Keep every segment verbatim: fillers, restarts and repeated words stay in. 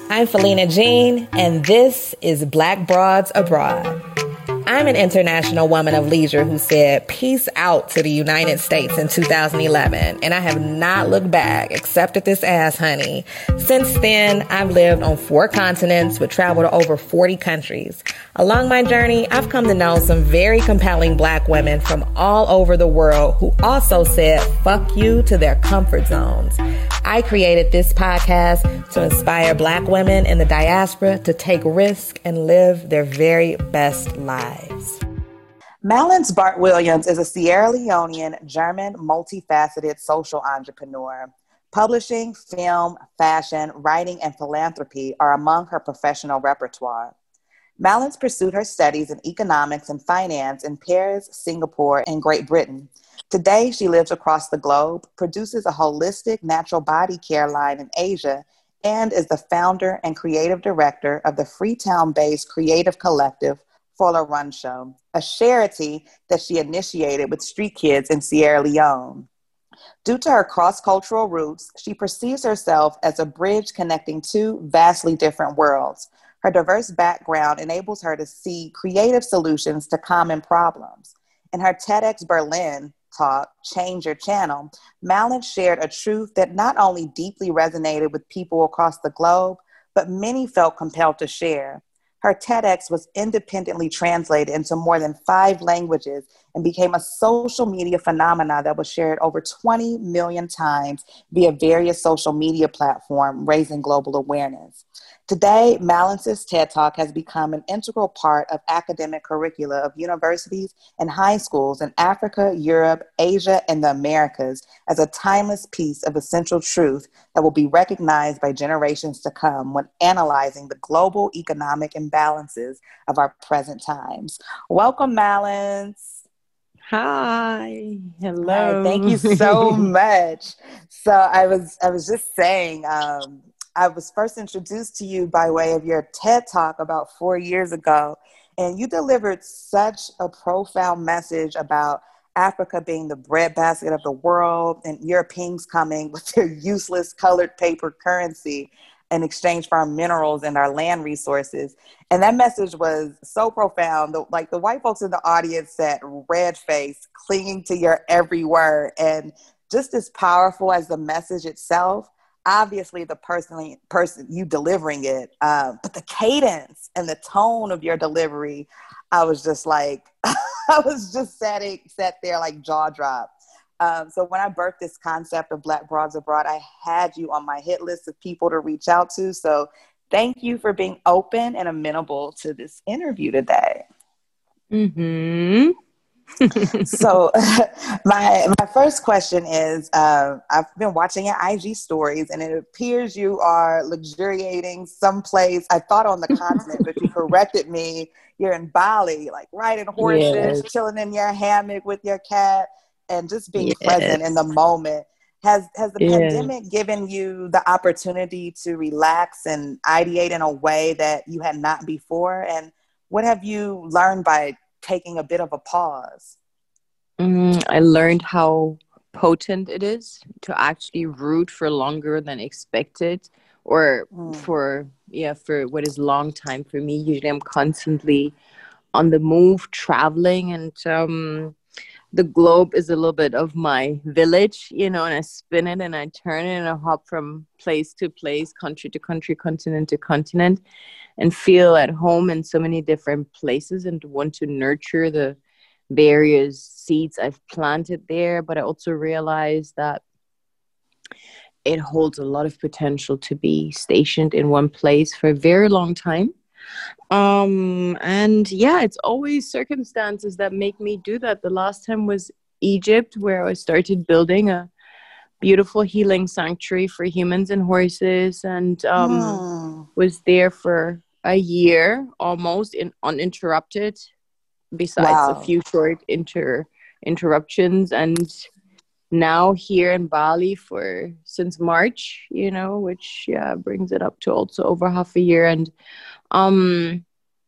I'm Felina Jean, and this is Black Broads Abroad. I'm an international woman of leisure who said peace out to the United States in two thousand eleven, and I have not looked back except at this ass, honey. Since then, I've lived on four continents with travel to over forty countries. Along my journey, I've come to know some very compelling Black women from all over the world who also said fuck you to their comfort zones. I created this podcast to inspire Black women in the diaspora to take risks and live their very best lives. Malins Bart Williams is a Sierra Leonean, German, multifaceted social entrepreneur. Publishing, film, fashion, writing, and philanthropy are among her professional repertoire. Malins pursued her studies in economics and finance in Paris, Singapore, and Great Britain. Today, she lives across the globe, produces a holistic natural body care line in Asia, and is the founder and creative director of the Freetown-based creative collective Fola Run Show, a charity that she initiated with street kids in Sierra Leone. Due to her cross-cultural roots, she perceives herself as a bridge connecting two vastly different worlds. Her diverse background enables her to see creative solutions to common problems. In her TEDx Berlin talk, Change Your Channel, Malin shared a truth that not only deeply resonated with people across the globe, but many felt compelled to share. Her TEDx was independently translated into more than five languages and became a social media phenomenon that was shared over twenty million times via various social media platforms, raising global awareness. Today, Malins's TED Talk has become an integral part of academic curricula of universities and high schools in Africa, Europe, Asia, and the Americas as a timeless piece of essential truth that will be recognized by generations to come when analyzing the global economic imbalances of our present times. Welcome, Malins. Hi. Hello. Hi, thank you so much. So I was I was just saying, um, I was first introduced to you by way of your TED Talk about four years ago, and you delivered such a profound message about Africa being the breadbasket of the world and Europeans coming with their useless colored paper currency in exchange for our minerals and our land resources. And that message was so profound. The, like the white folks in the audience sat red-faced, clinging to your every word. And just as powerful as the message itself, obviously the person, person you delivering it, uh, but the cadence and the tone of your delivery, I was just like, I was just sat, sat there like jaw dropped. Um, so when I birthed this concept of Black Broads Abroad, I had you on my hit list of people to reach out to. So thank you for being open and amenable to this interview today. Mm-hmm. So my my first question is, uh, I've been watching your I G stories, and it appears you are luxuriating someplace. I thought on the continent, but you corrected me. You're in Bali, like riding horses, Yes. chilling in your hammock with your cat, and just being Yes. present in the moment. Has has the Yes. pandemic given you the opportunity to relax and ideate in a way that you had not before? And what have you learned by taking a bit of a pause? Mm, I learned how potent it is to actually root for longer than expected, or Mm. for, yeah, for what is long time for me. Usually I'm constantly on the move, traveling, and um, the globe is a little bit of my village, you know, and I spin it and I turn it and I hop from place to place, country to country, continent to continent, and feel at home in so many different places and want to nurture the various seeds I've planted there. But I also realized that it holds a lot of potential to be stationed in one place for a very long time. Um, and yeah, it's always circumstances that make me do that. The last time was Egypt, where I started building a beautiful healing sanctuary for humans and horses, and um, Mm. was there for a year almost in uninterrupted, besides a Wow. few short inter interruptions. And now here in Bali for since March, you know, which yeah brings it up to also over half a year. And um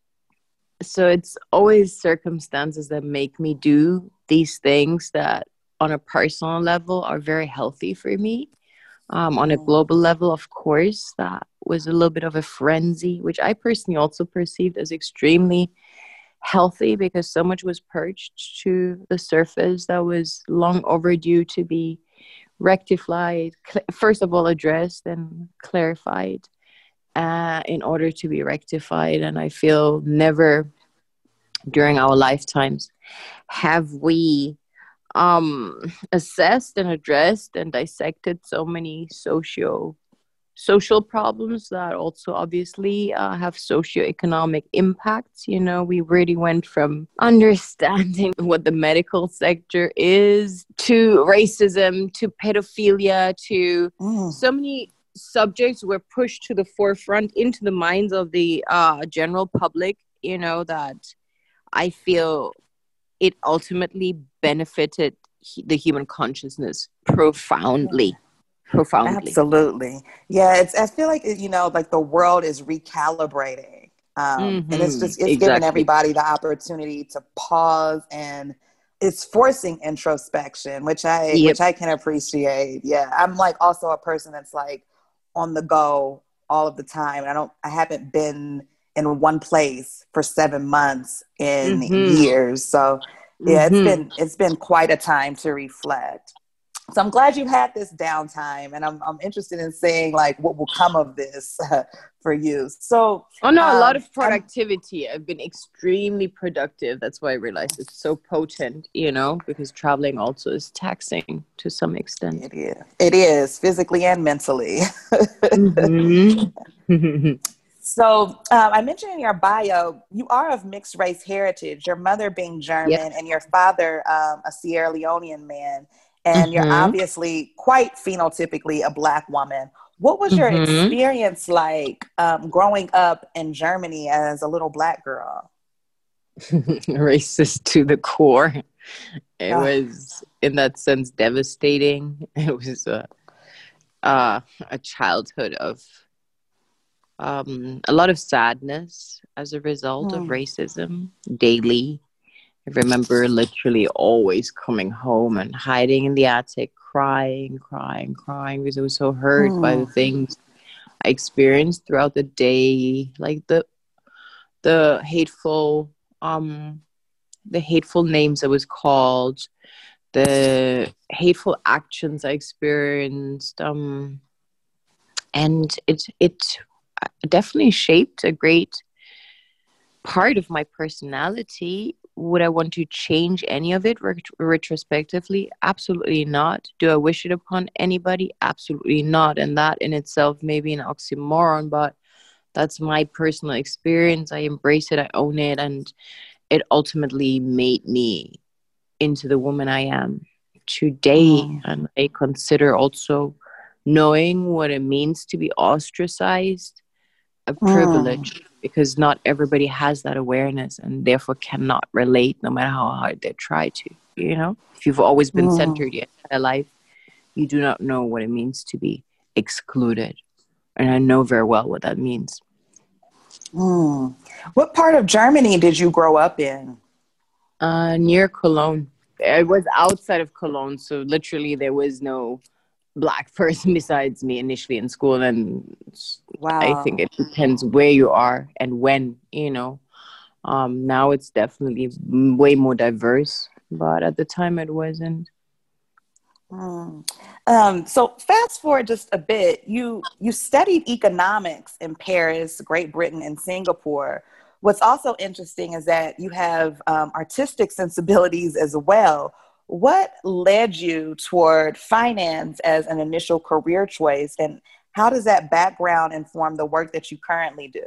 so it's always circumstances that make me do these things that on a personal level are very healthy for me. Um, on a global level, of course, that was a little bit of a frenzy, which I personally also perceived as extremely healthy because so much was purged to the surface that was long overdue to be rectified, cl- first of all addressed and clarified uh, in order to be rectified. And I feel never during our lifetimes have we um, assessed and addressed and dissected so many socio social problems that also obviously uh, have socioeconomic impacts. You know, we really went from understanding what the medical sector is to racism to pedophilia to Mm. so many subjects were pushed to the forefront into the minds of the uh, general public, you know, that I feel it ultimately benefited he- the human consciousness profoundly. Profoundly. Absolutely. Yeah, it's I feel like you know, like the world is recalibrating. Um, and it's Mm-hmm. just it's giving Exactly. everybody the opportunity to pause, and it's forcing introspection, which I Yep. which I can appreciate. Yeah. I'm like also a person that's like on the go all of the time. And I don't I haven't been in one place for seven months in Mm-hmm. years. So yeah, it's Mm-hmm. been it's been quite a time to reflect. So I'm glad you had this downtime, and I'm I'm interested in seeing like what will come of this uh, for you. So Oh no, a lot um, of I'm productivity. I've been extremely productive. That's why I realized it's so potent, you know, because traveling also is taxing to some extent. it is it is physically and mentally. Mm-hmm. So um, I mentioned in your bio you are of mixed race heritage. Your mother being Yep. German and your father um, a Sierra Leonean man, and you're Mm-hmm. obviously quite phenotypically a Black woman. What was your Mm-hmm. experience like um, growing up in Germany as a little Black girl? Racist to the core. It Ah, was, in that sense, devastating. It was a, uh, a childhood of um, a lot of sadness as a result of hmm, racism daily. I remember literally always coming home and hiding in the attic, crying, crying, crying because I was so hurt by the hmm, things I experienced throughout the day, like the the hateful um the hateful names I was called, the hateful actions I experienced, um, and it it definitely shaped a great part of my personality. Would I want to change any of it ret- retrospectively? Absolutely not. Do I wish it upon anybody? Absolutely not. And that in itself may be an oxymoron, but that's my personal experience. I embrace it, I own it, and it ultimately made me into the woman I am today. hmm, And I consider also knowing what it means to be ostracized a hmm, privilege because not everybody has that awareness and therefore cannot relate no matter how hard they try to. You know, if you've always been hmm, centered your entire life, you do not know what it means to be excluded. And I know very well what that means. hmm. What part of Germany did you grow up in? Uh, near Cologne. It was outside of Cologne, so literally there was no Black person besides me initially in school. And I think Wow. it depends where you are and when, you know. Um, now it's definitely way more diverse, but at the time it wasn't. Hmm. Um, so fast forward just a bit, you you studied economics in Paris, Great Britain, and Singapore. What's also interesting is that you have um, artistic sensibilities as well. What led you toward finance as an initial career choice, and how does that background inform the work that you currently do?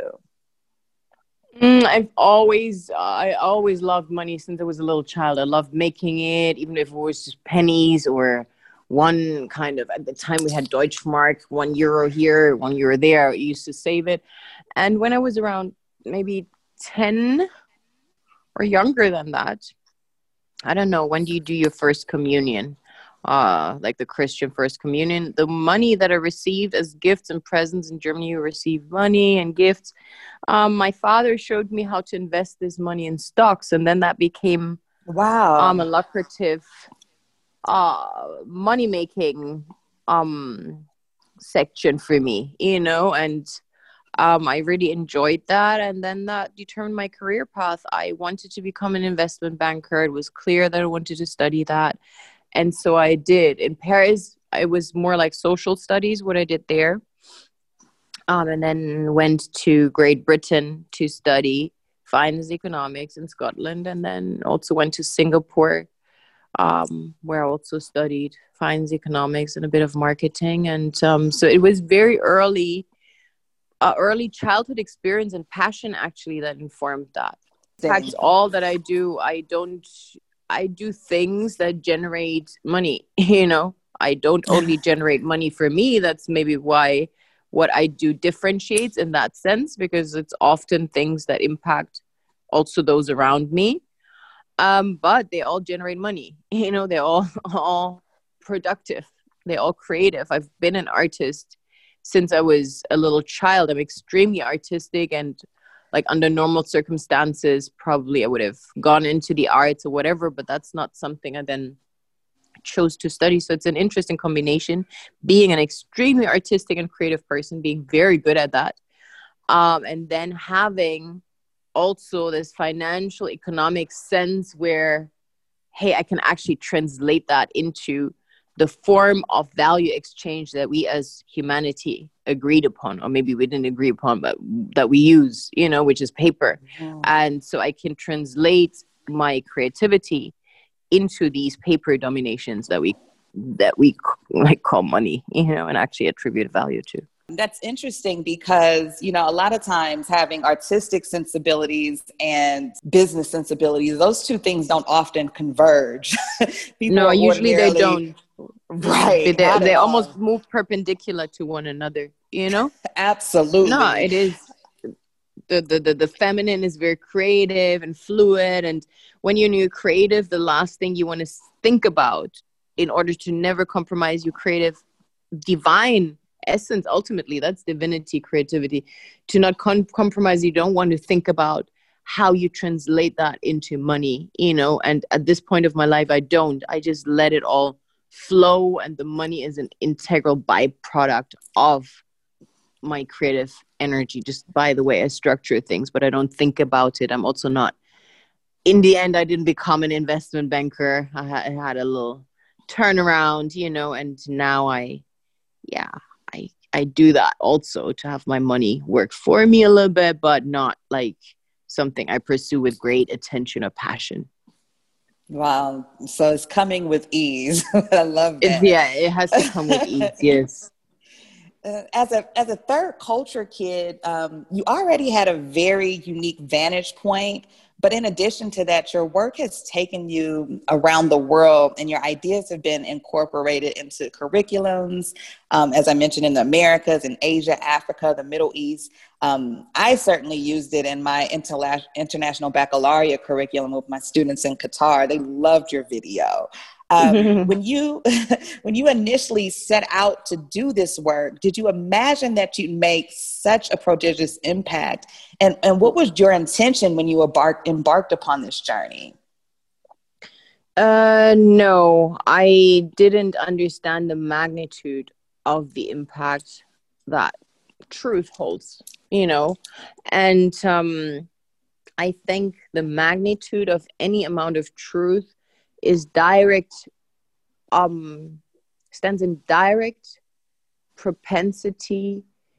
Mm, I've always, uh, I always loved money since I was a little child. I loved making it, even if it was just pennies or one kind of. At the time, we had Deutschmark, one euro here, one euro there. I used to save it, and when I was around maybe ten or younger than that, I don't know, when do you do your first communion? Uh, like the Christian first communion. The money that I received as gifts and presents in Germany, you receive money and gifts. Um, my father showed me how to invest this money in stocks, and then that became um, a Wow. lucrative uh, money making um, section for me, you know, and Um, I really enjoyed that. And then that determined my career path. I wanted to become an investment banker. It was clear that I wanted to study that. And so I did. In Paris, it was more like social studies, what I did there. Um, and then went to Great Britain to study finance economics in Scotland. And then also went to Singapore, um, where I also studied finance economics and a bit of marketing. And um, so it was very early, uh, early childhood experience and passion actually that informed that. In fact, all that I do, I don't, I do things that generate money, you know. I don't only generate money for me. That's maybe why what I do differentiates in that sense, because it's often things that impact also those around me. Um, but they all generate money, you know, they're all, all productive. They're all creative. I've been an artist since I was a little child. I'm extremely artistic, and like under normal circumstances, probably I would have gone into the arts or whatever, but that's not something I then chose to study. So it's an interesting combination, being an extremely artistic and creative person, being very good at that. Um, and then having also this financial economic sense where, hey, I can actually translate that into the form of value exchange that we as humanity agreed upon, or maybe we didn't agree upon, but that we use, you know, which is paper. Mm-hmm. And so I can translate my creativity into these paper dominations that we that we like call money, you know, and actually attribute value to. That's interesting because, you know, a lot of times having artistic sensibilities and business sensibilities, those two things don't often converge. No, usually they don't. Right. They, they, they almost move perpendicular to one another, you know? Absolutely. No, it is. The, the, the, the feminine is very creative and fluid. And when you're creative, the last thing you want to think about in order to never compromise your creative, divine essence, ultimately, that's divinity, creativity. To not con- compromise, you don't want to think about how you translate that into money, you know? And at this point of my life, I don't. I just let it all flow, and the money is an integral byproduct of my creative energy, just by the way I structure things, but I don't think about it. I'm also not, in the end, I didn't become an investment banker. I, ha- I had a little turnaround, you know, and now I, yeah, I, I do that also to have my money work for me a little bit, but not like something I pursue with great attention or passion. Wow. So it's coming with ease. I love that. It, yeah, it has to come with ease, yes. Uh, as a as a third culture kid, um, you already had a very unique vantage point. But in addition to that, your work has taken you around the world, and your ideas have been incorporated into curriculums, um, as I mentioned, in the Americas, in Asia, Africa, the Middle East. Um, I certainly used it in my interla- international baccalaureate curriculum with my students in Qatar. They loved your video. Um, when you when you initially set out to do this work, did you imagine that you'd make such a prodigious impact? And, and what was your intention when you embarked, embarked upon this journey? Uh, no, I didn't understand the magnitude of the impact that truth holds, you know, and um, I think the magnitude of any amount of truth is direct, um, stands in direct propensity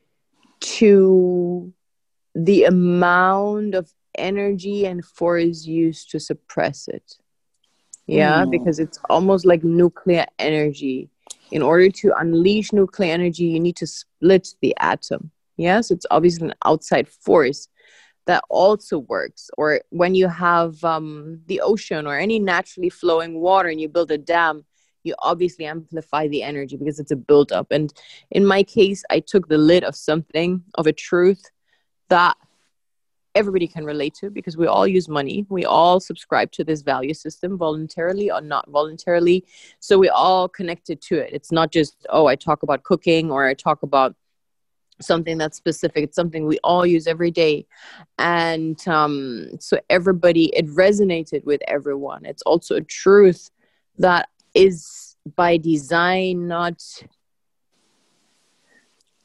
to the amount of energy and force used to suppress it. Yeah, mm. Because it's almost like nuclear energy. In order to unleash nuclear energy, you need to split the atom. Yes, it's obviously an outside force that also works. Or when you have um, the ocean or any naturally flowing water and you build a dam, you obviously amplify the energy because it's a buildup. And in my case, I took the lid of something, of a truth that everybody can relate to, because we all use money. We all subscribe to this value system voluntarily or not voluntarily. So we all connected to it. It's not just, oh, I talk about cooking or I talk about something that's specific. It's something we all use every day. And um, so everybody, it resonated with everyone. It's also a truth that is by design not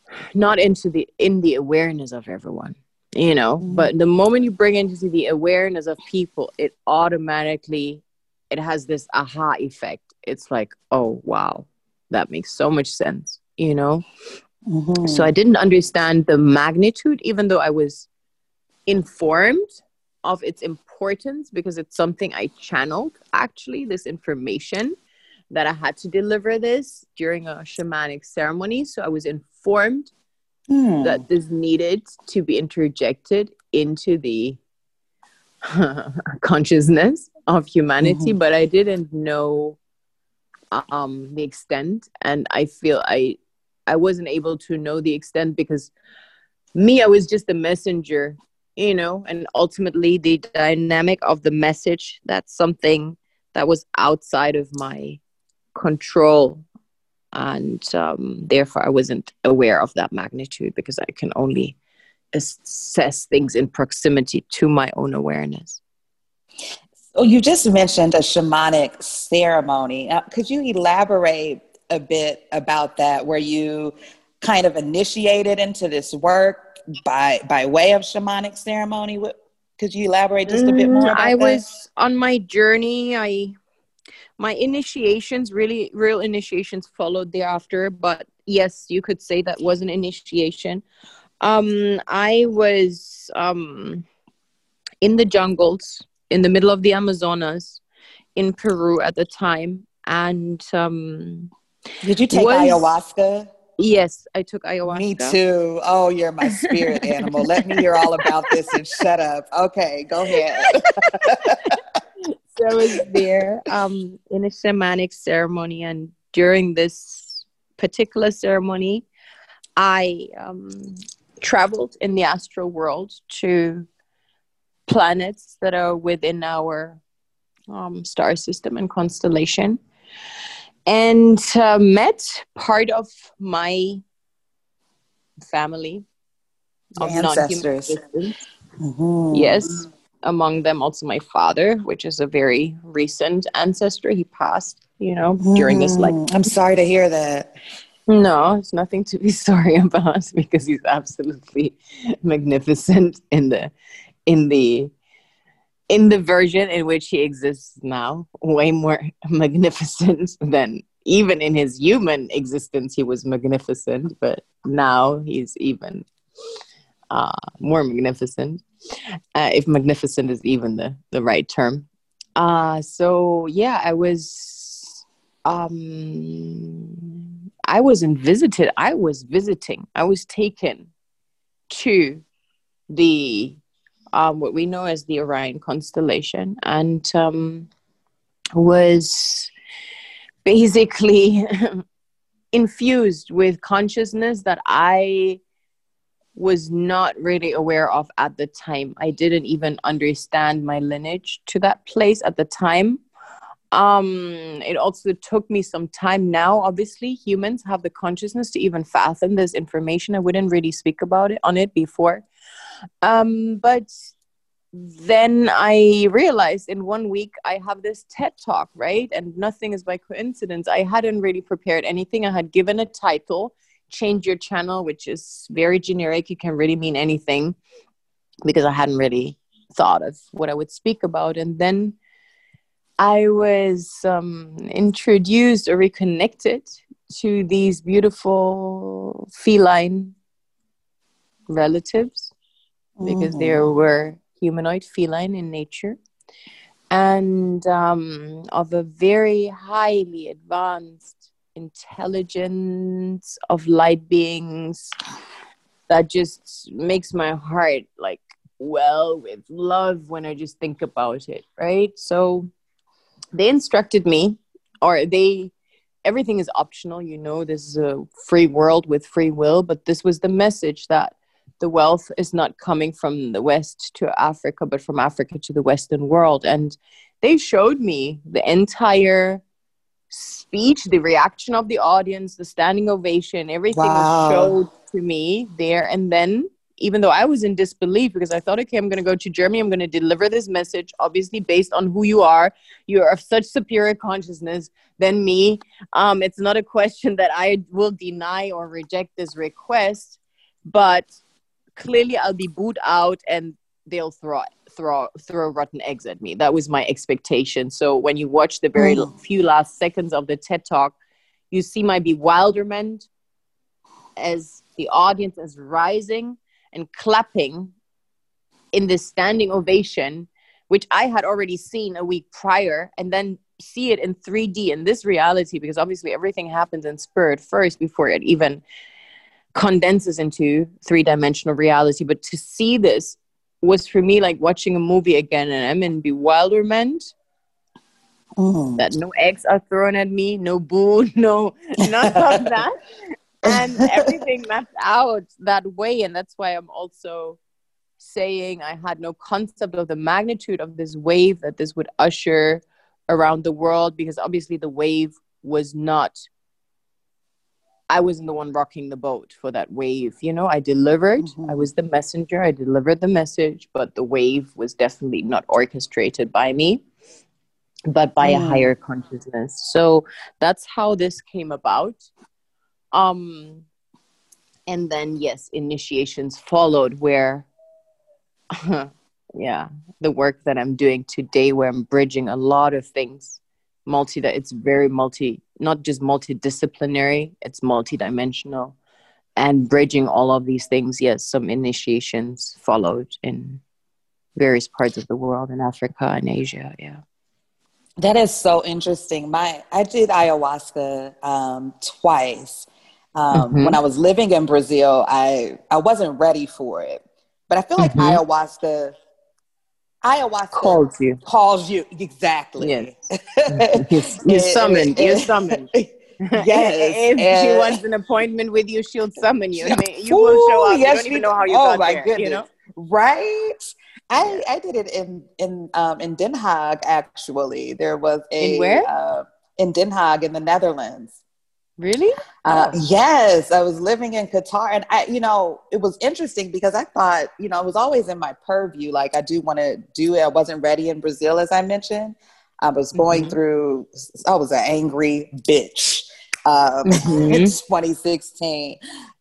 not into the in the awareness of everyone, you know. Mm-hmm. But the moment you bring into the awareness of people, it automatically, it has this aha effect. It's like, oh wow, that makes so much sense, you know. Mm-hmm. So I didn't understand the magnitude, even though I was informed of its importance, because it's something I channeled, actually, this information that I had to deliver this during a shamanic ceremony. So I was informed mm. that this needed to be interjected into the consciousness of humanity, mm-hmm. but I didn't know um, the extent. And I feel I I wasn't able to know the extent because me, I was just a messenger, you know, and ultimately the dynamic of the message, that's something that was outside of my control. And um, therefore I wasn't aware of that magnitude because I can only assess things in proximity to my own awareness. So you just mentioned a shamanic ceremony. Now, could you elaborate a bit about that, where you kind of initiated into this work by by way of shamanic ceremony? What, could you elaborate just a bit more about I that? was on my journey. I my initiations, really real initiations followed thereafter, but yes, you could say that was an initiation. Um, I was um, in the jungles, in the middle of the Amazonas, in Peru at the time, and um, did you take was, ayahuasca? Yes, I took ayahuasca. Me too. Oh, you're my spirit animal. Let me hear all about this and shut up. Okay, go ahead. So I was there um, in a shamanic ceremony, and during this particular ceremony, I um, traveled in the astral world to planets that are within our um, star system and constellation, and uh, met part of my family Your of ancestors. Mm-hmm. Yes, among them also my father, which is a very recent ancestor. He passed, you know, mm. during this life. I'm sorry to hear that. No, it's nothing to be sorry about, because he's absolutely magnificent in the in the in the version in which he exists now. Way more magnificent than even in his human existence. He was magnificent, but now he's even uh, more magnificent. Uh, if magnificent is even the, the right term. Uh, so yeah, I was, um, I wasn't visited. I was visiting. I was taken to the, um, what we know as the Orion constellation, and um, was basically infused with consciousness that I was not really aware of at the time. I didn't even understand my lineage to that place at the time. Um, it also took me some time. Now, obviously, humans have the consciousness to even fathom this information. I wouldn't really speak about it on it before. Um, but then I realized in one week I have this TED Talk, right? And nothing is by coincidence. I hadn't really prepared anything. I had given a title, Change Your Channel, which is very generic. It can really mean anything, because I hadn't really thought of what I would speak about. And then I was um, introduced or reconnected to these beautiful feline relatives, because mm. there were humanoid feline in nature, and um, of a very highly advanced intelligence of light beings that just makes my heart like well with love when I just think about it, right? So they instructed me, or they, everything is optional, you know, this is a free world with free will, but this was the message, that the wealth is not coming from the West to Africa, but from Africa to the Western world. And they showed me the entire speech, the reaction of the audience, the standing ovation, everything wow. was showed to me there and then, even though I was in disbelief because I thought, okay, I'm going to go to Germany. I'm going to deliver this message, obviously based on who you are. You are of such superior consciousness than me. Um, it's not a question that I will deny or reject this request, but clearly I'll be booed out and they'll throw throw throw rotten eggs at me. That was my expectation. So when you watch the very Mm. few last seconds of the TED Talk, you see my bewilderment as the audience is rising and clapping in this standing ovation, which I had already seen a week prior, and then see it in three D in this reality, because obviously everything happens in spirit first before it even condenses into three-dimensional reality. But to see this was for me like watching a movie again, and I'm in bewilderment Mm. that no eggs are thrown at me, no boo, no none of that. And everything mapped out that way. And that's why I'm also saying I had no concept of the magnitude of this wave that this would usher around the world, because obviously the wave was not, I wasn't the one rocking the boat for that wave. You know, I delivered, Mm-hmm. I was the messenger, I delivered the message, but the wave was definitely not orchestrated by me, but by Mm. a higher consciousness. So that's how this came about. Um, and then, yes, initiations followed where, yeah, the work that I'm doing today, where I'm bridging a lot of things, multi, that it's very multi, not just multidisciplinary, it's multidimensional, and bridging all of these things. Yes, some initiations followed in various parts of the world, in Africa and Asia. Yeah. That is so interesting. My I did ayahuasca um, twice. Um, Mm-hmm. When I was living in Brazil, I I wasn't ready for it, but I feel like Mm-hmm. ayahuasca ayahuasca Calls you. calls you exactly. Yes. You're, you're summoned. You're summoned. Yes, If she and wants an appointment with you, she'll summon you. And you will show Ooh, up. You yes, don't she, even know how you oh got my there, you know? goodness, right? I Yeah. I did it in in um, in Den Haag. Actually, there was In a where? uh, in Den Haag in the Netherlands. Really? Uh, Oh. yes, I was living in Qatar, and I, you know, it was interesting because I thought, you know, it was always in my purview. Like, I do want to do it. I wasn't ready in Brazil, as I mentioned. I was going Mm-hmm. through. I was an angry bitch um, Mm-hmm. in twenty sixteen,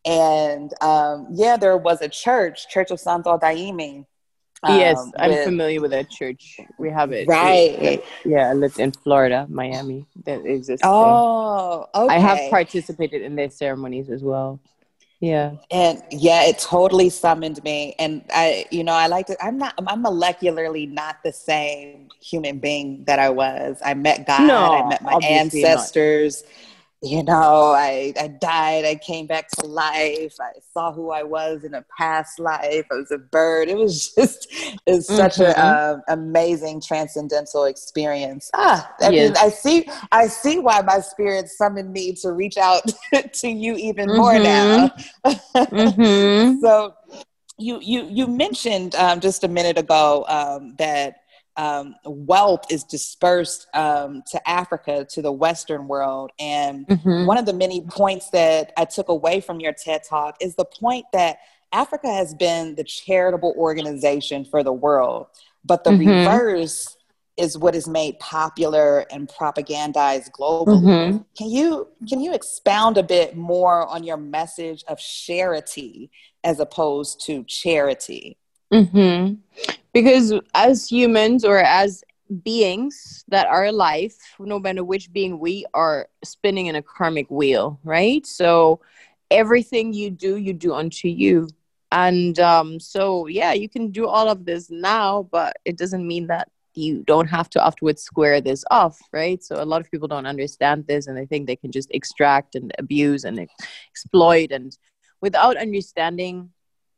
and um, yeah, there was a church, Church of Santo Daime. Yes, Um, I'm with familiar with that church. We have it. right. Yeah, I lived in Florida, Miami. That exists there. Oh, I have okay. participated in their ceremonies as well. Yeah. And yeah, it totally summoned me. And I, you know, I like to, I'm not, I'm molecularly not the same human being that I was. I met God, I No, met my obviously not. ancestors. You know, I, I died, I came back to life. I saw who I was in a past life. I was a bird. It was just, it's such an Mm-hmm. um, amazing transcendental experience. Ah, I Yes. mean, I see, I see why my spirit summoned me to reach out to you even more now. Mm-hmm. Mm-hmm. So you, you, you mentioned um, just a minute ago um, that Um, wealth is dispersed um, to Africa, to the Western world. And Mm-hmm. one of the many points that I took away from your TED Talk is the point that Africa has been the charitable organization for the world, but the Mm-hmm. reverse is what is made popular and propagandized globally. Mm-hmm. Can you can you expound a bit more on your message of charity as opposed to charity? Mm-hmm. Because as humans, or as beings that are alive, no matter which being, we are spinning in a karmic wheel, right? So everything you do, you do unto you. And um, so, yeah, you can do all of this now, but it doesn't mean that you don't have to afterwards square this off, right? So a lot of people don't understand this, and they think they can just extract and abuse and exploit, and without understanding,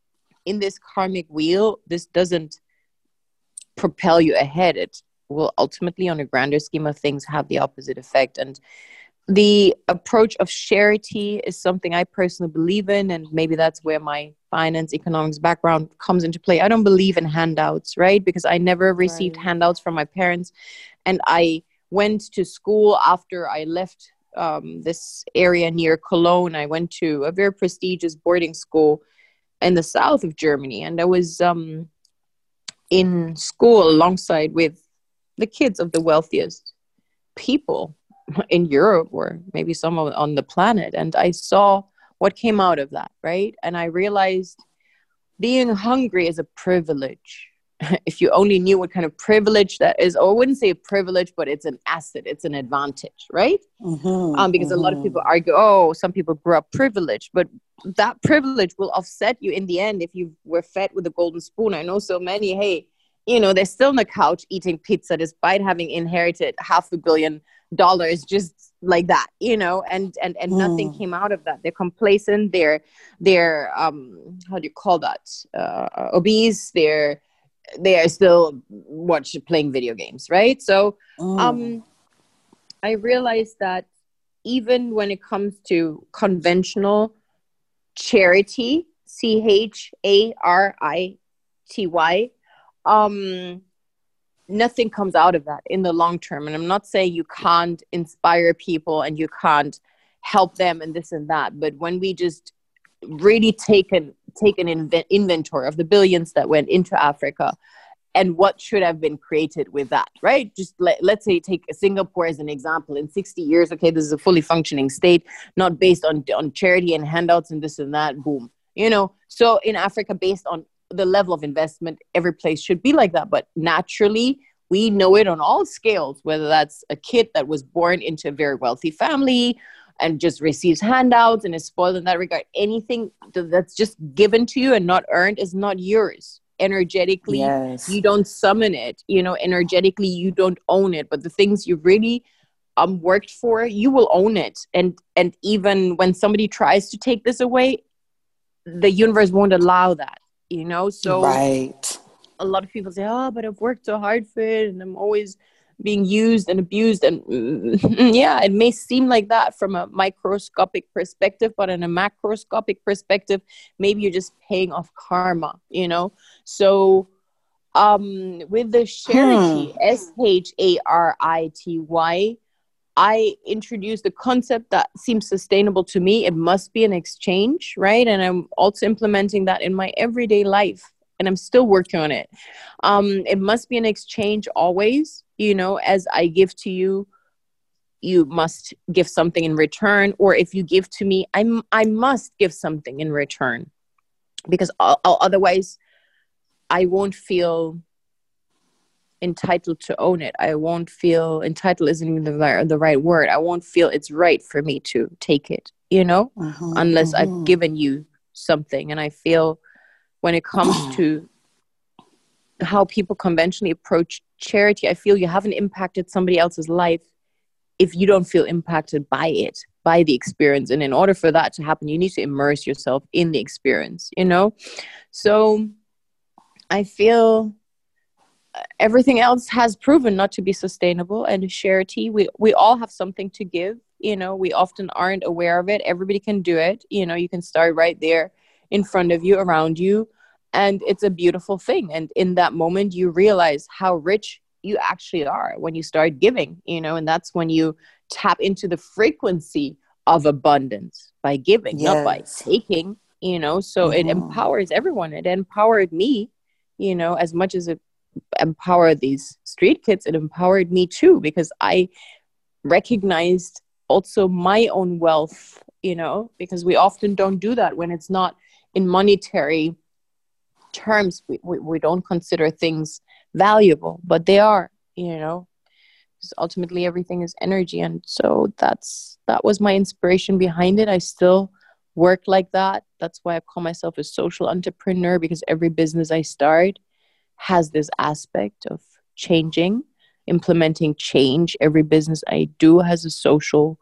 in this karmic wheel, this doesn't propel you ahead. It will ultimately, on a grander scheme of things, have the opposite effect. And the approach of charity is something I personally believe in, and maybe that's where my finance economics background comes into play. I don't believe in handouts, right? Because I never received Right. handouts from my parents, and I went to school after I left um, this area near Cologne. I went to a very prestigious boarding school, in the south of Germany, and I was um, in school alongside with the kids of the wealthiest people in Europe, or maybe some on the planet. And I saw what came out of that, right? And I realized being hungry is a privilege. If you only knew what kind of privilege that is, or I wouldn't say a privilege, but it's an asset, it's an advantage, right? Mm-hmm, um, because mm-hmm. a lot of people argue, oh, some people grew up privileged, but that privilege will offset you in the end if you were fed with a golden spoon. I know so many, hey, you know, they're still on the couch eating pizza despite having inherited half a billion dollars just like that, you know, and and and mm. nothing came out of that. They're complacent, they're they're um how do you call that, uh obese, they're they are still watch playing video games, right? So mm. um I realized that even when it comes to conventional charity, C H A R I T Y, um nothing comes out of that in the long term. And I'm not saying you can't inspire people and you can't help them and this and that, but when we just really take an take an inv- inventory of the billions that went into Africa and what should have been created with that, right? Just let, let's say take Singapore as an example. In sixty years, okay, this is a fully functioning state, not based on on charity and handouts and this and that, boom, you know. So in Africa, based on the level of investment, every place should be like that. But naturally, we know it on all scales, whether that's a kid that was born into a very wealthy family and just receives handouts and is spoiled in that regard. Anything that's just given to you and not earned is not yours. Energetically, yes. You don't summon it. You know, energetically, you don't own it. But the things you really um worked for, you will own it. And and even when somebody tries to take this away, the universe won't allow that. You know, so right. A lot of people say, oh, but I've worked so hard for it and I'm always being used and abused. And mm, yeah, it may seem like that from a microscopic perspective, but in a macroscopic perspective, maybe you're just paying off karma, you know? So um, with the charity, hmm. S H A R I T Y, I introduced the concept that seems sustainable to me. It must be an exchange, right? And I'm also implementing that in my everyday life, and I'm still working on it. Um, it must be an exchange always, you know, as I give to you, you must give something in return. Or if you give to me, I'm, I must give something in return, because I'll, I'll, otherwise I won't feel entitled to own it. I won't feel entitled isn't even the right, the right word. I won't feel it's right for me to take it, you know, mm-hmm, unless mm-hmm. I've given you something. And I feel when it comes to how people conventionally approach charity, I feel you haven't impacted somebody else's life if you don't feel impacted by it, by the experience. And in order for that to happen, you need to immerse yourself in the experience, you know? So I feel everything else has proven not to be sustainable. And charity, we, we all have something to give. You know, we often aren't aware of it. Everybody can do it. You know, you can start right there in front of you, around you. And it's a beautiful thing. And in that moment, you realize how rich you actually are when you start giving, you know, and that's when you tap into the frequency of abundance by giving, yes. not by taking, you know, so mm-hmm. it empowers everyone. It empowered me, you know, as much as it empowered these street kids, it empowered me too, because I recognized also my own wealth, you know, because we often don't do that when it's not in monetary terms. We, we, we don't consider things valuable, but they are, you know, because ultimately everything is energy. And so that's, that was my inspiration behind it. I still work like that. That's why I call myself a social entrepreneur, because every business I start has this aspect of changing, implementing change. Every business I do has a social,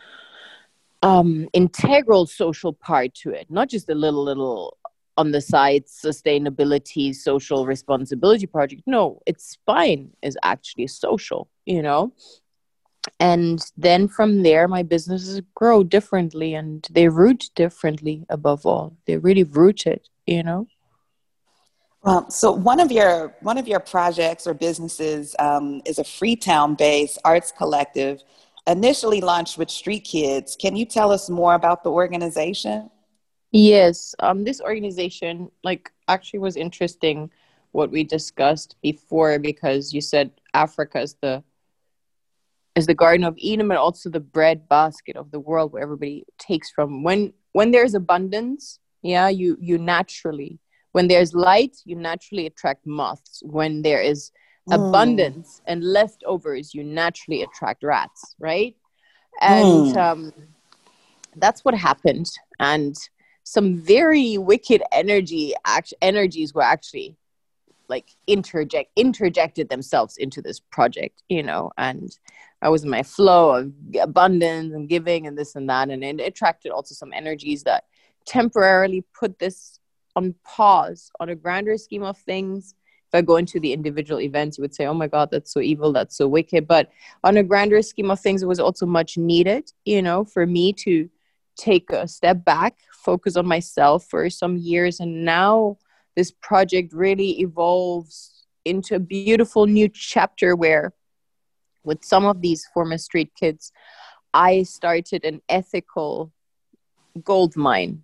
um, integral social part to it, not just a little, little on the side sustainability, social responsibility project. No, its spine is actually social, you know? And then from there, my businesses grow differently and they root differently above all. They're really rooted, you know? Well, so one of your one of your projects or businesses um, is a Freetown-based arts collective, initially launched with street kids. Can you tell us more about the organization? Yes, um, this organization, like, actually was interesting what we discussed before, because you said Africa is the is the Garden of Eden, but also the bread basket of the world where everybody takes from. When when there's abundance, yeah, you you naturally, when there's light, you naturally attract moths. When there is Mm. abundance and leftovers, you naturally attract rats, right? And Mm. um, that's what happened. And some very wicked energy act- energies were actually like interject interjected themselves into this project, you know. And I was in my flow of abundance and giving and this and that, and it attracted also some energies that temporarily put this on pause. On a grander scheme of things, if I go into the individual events, you would say, oh my god, that's so evil, that's so wicked. But on a grander scheme of things, it was also much needed, you know, for me to take a step back, focus on myself for some years. And now this project really evolves into a beautiful new chapter where, with some of these former street kids, I started an ethical gold mine.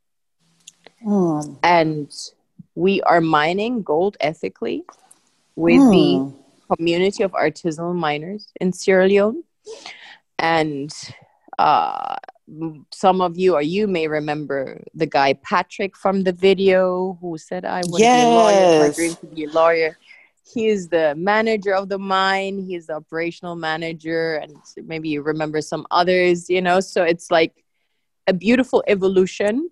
Mm. And we are mining gold ethically with the Mm. community of artisanal miners in Sierra Leone. And uh, some of you, or you may remember the guy Patrick from the video who said, I want to be a lawyer, it's my dream Yes. to be a lawyer. He is the manager of the mine, he's the operational manager, and maybe you remember some others, you know. So it's like a beautiful evolution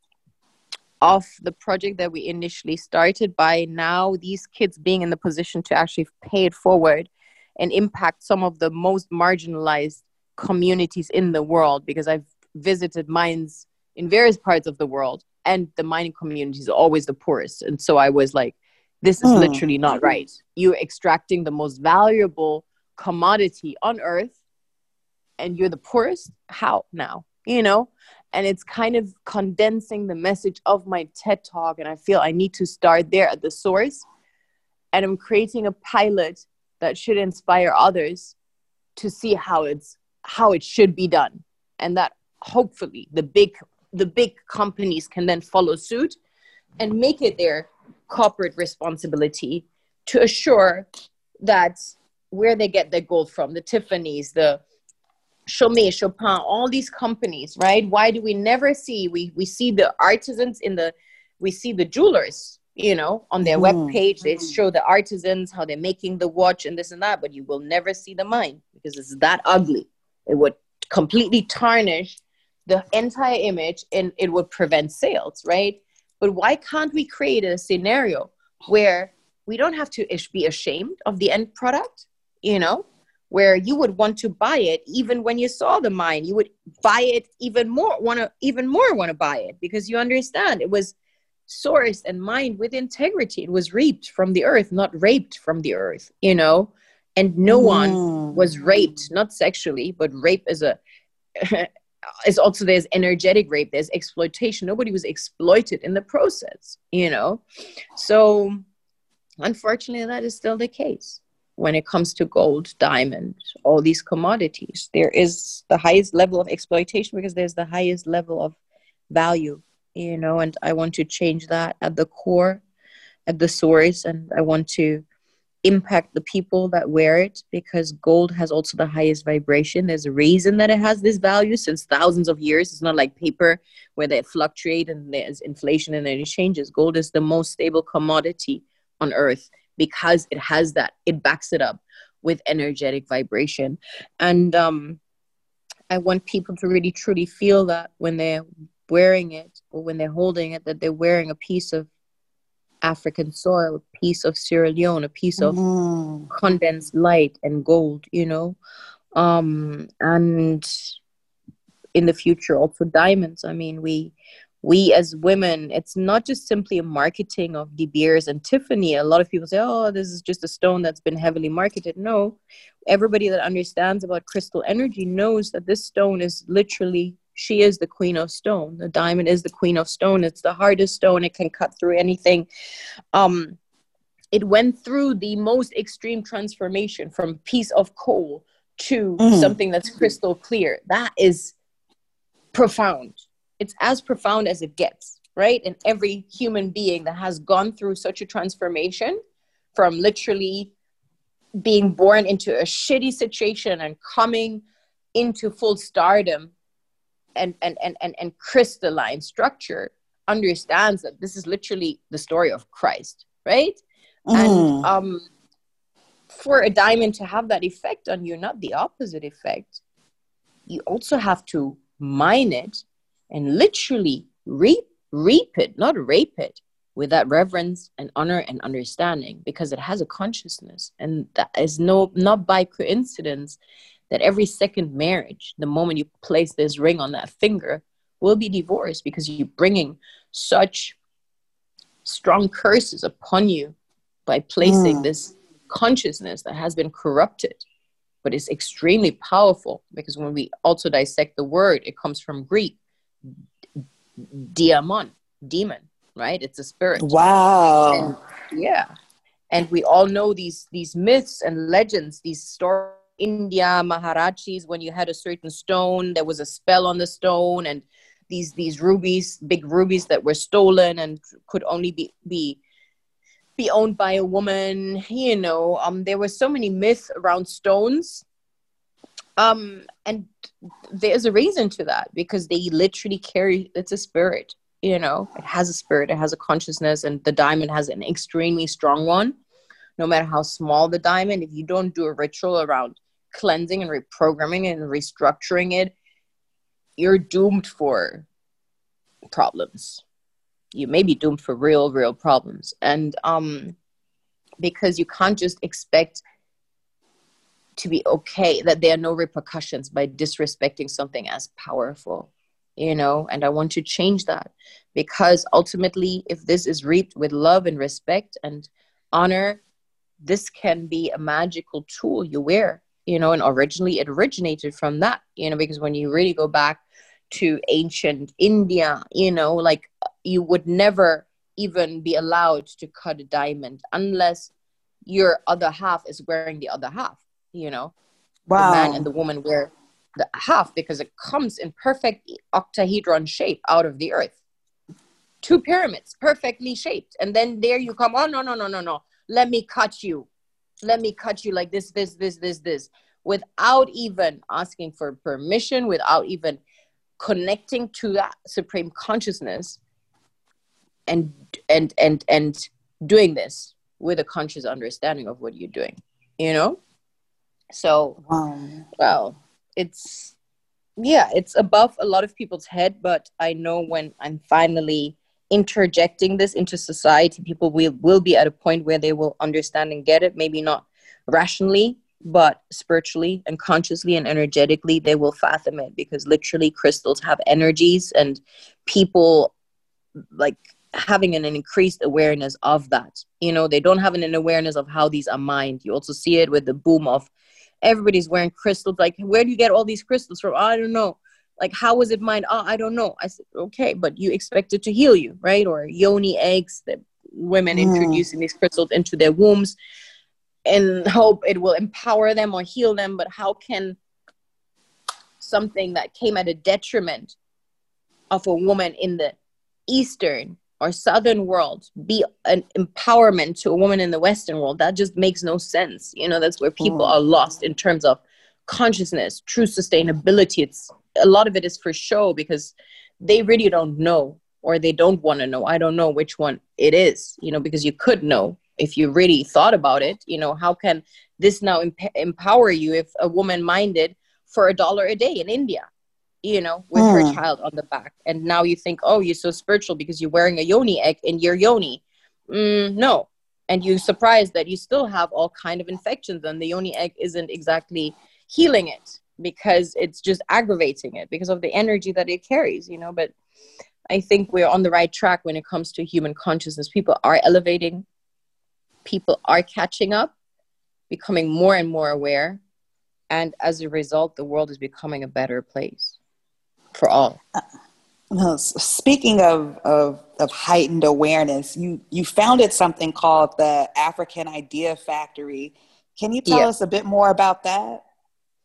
of the project that we initially started, by now these kids being in the position to actually pay it forward and impact some of the most marginalized communities in the world. Because I've visited mines in various parts of the world, and the mining community is always the poorest. And so I was like, this is Mm. literally not right. You're extracting the most valuable commodity on earth, and you're the poorest. How now? You know? And it's kind of condensing the message of my TED Talk. And I feel I need to start there at the source. And I'm creating a pilot that should inspire others to see how it's how it should be done. And that hopefully the big the big companies can then follow suit and make it their corporate responsibility to assure that where they get their gold from, the Tiffany's, the Chaumet, Chopin, all these companies, right? Why do we never see, we we see the artisans in the, we see the jewelers, you know, on their Mm-hmm. webpage, they show the artisans, how they're making the watch and this and that, but you will never see the mine because it's that ugly. It would completely tarnish the entire image and it would prevent sales, right? But why can't we create a scenario where we don't have to ish- be ashamed of the end product, you know? Where you would want to buy it even when you saw the mine, you would buy it even more, want to even more want to buy it because you understand it was sourced and mined with integrity. It was reaped from the earth, not raped from the earth, you know. And no one Mm. was raped, not sexually, but rape is a is also, there's energetic rape, there's exploitation. Nobody was exploited in the process, you know. So unfortunately, that is still the case. When it comes to gold, diamond, all these commodities, there is the highest level of exploitation because there's the highest level of value, you know, and I want to change that at the core, at the source, and I want to impact the people that wear it because gold has also the highest vibration. There's a reason that it has this value since thousands of years. It's not like paper where they fluctuate and there's inflation and then it changes. Gold is the most stable commodity on earth because it has that, it backs it up with energetic vibration. And um, I want people to really truly feel that when they're wearing it or when they're holding it, that they're wearing a piece of African soil, a piece of Sierra Leone, a piece of Mm. condensed light and gold, you know. Um, and in the future, also diamonds. I mean, we we as women, it's not just simply a marketing of De Beers and Tiffany. A lot of people say, oh, this is just a stone that's been heavily marketed. No, everybody that understands about crystal energy knows that this stone is literally, she is the queen of stone. The diamond is the queen of stone. It's the hardest stone. It can cut through anything. Um, it went through the most extreme transformation from a piece of coal to Mm. something that's crystal clear. That is profound. it's as profound as it gets, right? And every human being that has gone through such a transformation from literally being born into a shitty situation and coming into full stardom and, and, and, and, and crystalline structure understands that this is literally the story of Christ, right? Mm. And um, for a diamond to have that effect on you, not the opposite effect, you also have to mine it and literally reap, reap it, not rape it, with that reverence and honor and understanding, because it has a consciousness. And that is no not by coincidence that every second marriage, the moment you place this ring on that finger, will be divorced, because you're bringing such strong curses upon you by placing mm. this consciousness that has been corrupted, but is extremely powerful. Because when we also dissect the word, it comes from Greek, diamon, demon, right? It's a spirit. Wow. And, yeah. And we all know these these myths and legends, these stories. India, Maharajis, when you had a certain stone, there was a spell on the stone, and these these rubies, big rubies that were stolen and could only be be be owned by a woman. You know, um, there were so many myths around stones, um, and there's a reason to that, because they literally carry. It's a spirit. You know, it has a spirit, it has a consciousness, and the diamond has an extremely strong one. No matter how small the diamond, if you don't do a ritual around cleansing and reprogramming and restructuring it, you're doomed for problems. You may be doomed for real, real problems. And um, because you can't just expect to be okay, that there are no repercussions by disrespecting something as powerful, you know, and I want to change that, because ultimately, if this is reaped with love and respect and honor, this can be a magical tool you wear, you know, and originally it originated from that, you know, because when you really go back to ancient India, you know, like you would never even be allowed to cut a diamond unless your other half is wearing the other half, you know. Wow. The man and the woman wear the half because it comes in perfect octahedron shape out of the earth. Two pyramids, perfectly shaped. And then there you come, oh, no, no, no, no, no. Let me cut you. Let me cut you like this, this, this, this, this. Without even asking for permission, without even connecting to that supreme consciousness, and and and and doing this with a conscious understanding of what you're doing, you know? So, wow. Well, it's, yeah, it's above a lot of people's head, but I know when I'm finally interjecting this into society, people will, will be at a point where they will understand and get it, maybe not rationally, but spiritually and consciously and energetically, they will fathom it, because literally crystals have energies, and people like having an, an increased awareness of that. You know, they don't have an, an awareness of how these are mined. You also see it with the boom of everybody's wearing crystals. Like, where do you get all these crystals from? Oh, I don't know. Like, how was it mined? Oh, I don't know. I said, okay, but you expect it to heal you, right? Or yoni eggs that women mm. introducing these crystals into their wombs and hope it will empower them or heal them. But how can something that came at a detriment of a woman in the Eastern or Southern world be an empowerment to a woman in the Western world? That just makes no sense. You know, that's where people mm. are lost in terms of consciousness, true sustainability. It's a lot of it is for show, because they really don't know, or they don't want to know. I don't know which one it is, you know, because you could know if you really thought about it. You know, how can this now emp- empower you if a woman minded for a dollar a day in India, you know, with mm. her child on the back, and now you think, oh, you're so spiritual because you're wearing a yoni egg in your yoni? Mm, no. And you're surprised that you still have all kind of infections, and the yoni egg isn't exactly healing it, because it's just aggravating it because of the energy that it carries, you know. But I think we're on the right track when it comes to human consciousness. People are elevating. People are catching up, becoming more and more aware. And as a result, the world is becoming a better place for all. Uh, well, speaking of, of, of heightened awareness, you, you founded something called the African Idea Factory. Can you tell yeah. us a bit more about that?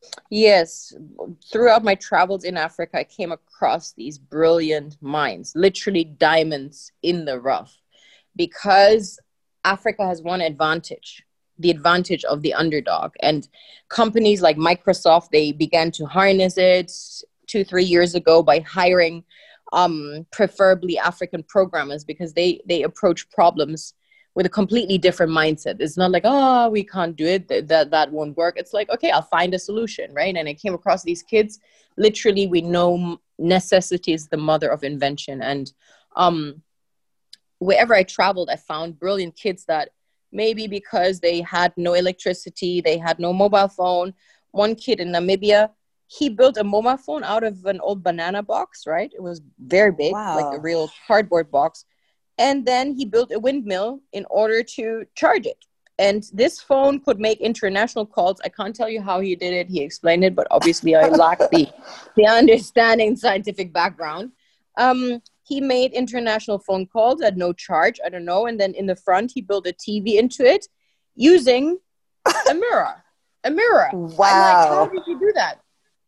Yes, throughout my travels in Africa, I came across these brilliant minds, literally diamonds in the rough, because Africa has one advantage, the advantage of the underdog. And companies like Microsoft, they began to harness it two, three years ago by hiring um, preferably African programmers, because they, they approach problems with a completely different mindset. It's not like, oh, we can't do it, that, that that won't work. It's like, okay, I'll find a solution, right? And I came across these kids. Literally, we know necessity is the mother of invention. And um, wherever I traveled, I found brilliant kids that maybe because they had no electricity, they had no mobile phone. One kid in Namibia, he built a mobile phone out of an old banana box, right? It was very big, Wow. like a real cardboard box. And then he built a windmill in order to charge it. And this phone could make international calls. I can't tell you how he did it. He explained it, but obviously I lack the, the understanding scientific background. Um, he made international phone calls at no charge. I don't know. And then in the front, he built a T V into it using a mirror. A mirror. Wow. I'm like, how did you do that?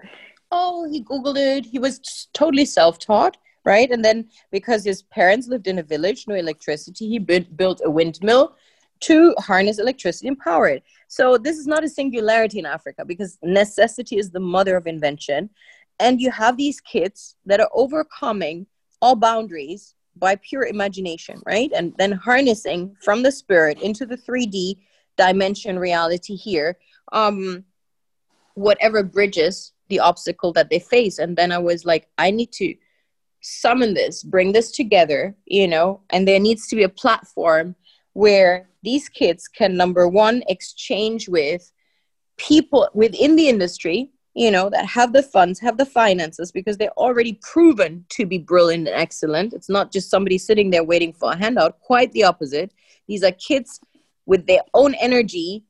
Oh, he Googled it. He was totally self-taught. Right. And then because his parents lived in a village, no electricity, he built, built a windmill to harness electricity and power it. So this is not a singularity in Africa, because necessity is the mother of invention. And you have these kids that are overcoming all boundaries by pure imagination. Right. And then harnessing from the spirit into the three D dimension reality here, um, whatever bridges the obstacle that they face. And then I was like, I need to summon this, bring this together, you know, and there needs to be a platform where these kids can, number one, exchange with people within the industry, you know, that have the funds, have the finances, because they're already proven to be brilliant and excellent. It's not just somebody sitting there waiting for a handout, quite the opposite. These are kids with their own energy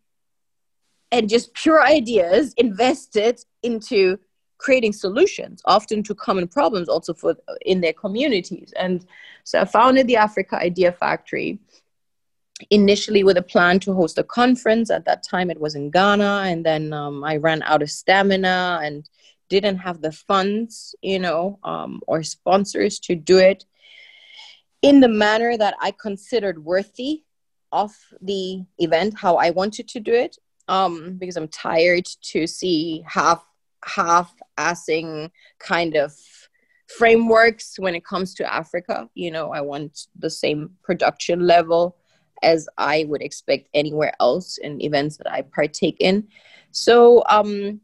and just pure ideas invested into creating solutions, often to common problems, also for in their communities. And so I founded the Africa Idea Factory, initially with a plan to host a conference. At that time, it was in Ghana. And then um, I ran out of stamina and didn't have the funds, you know, um, or sponsors to do it in the manner that I considered worthy of the event, how I wanted to do it, um, because I'm tired to see half half-assing kind of frameworks when it comes to Africa. You know, I want the same production level as I would expect anywhere else in events that I partake in. So, um,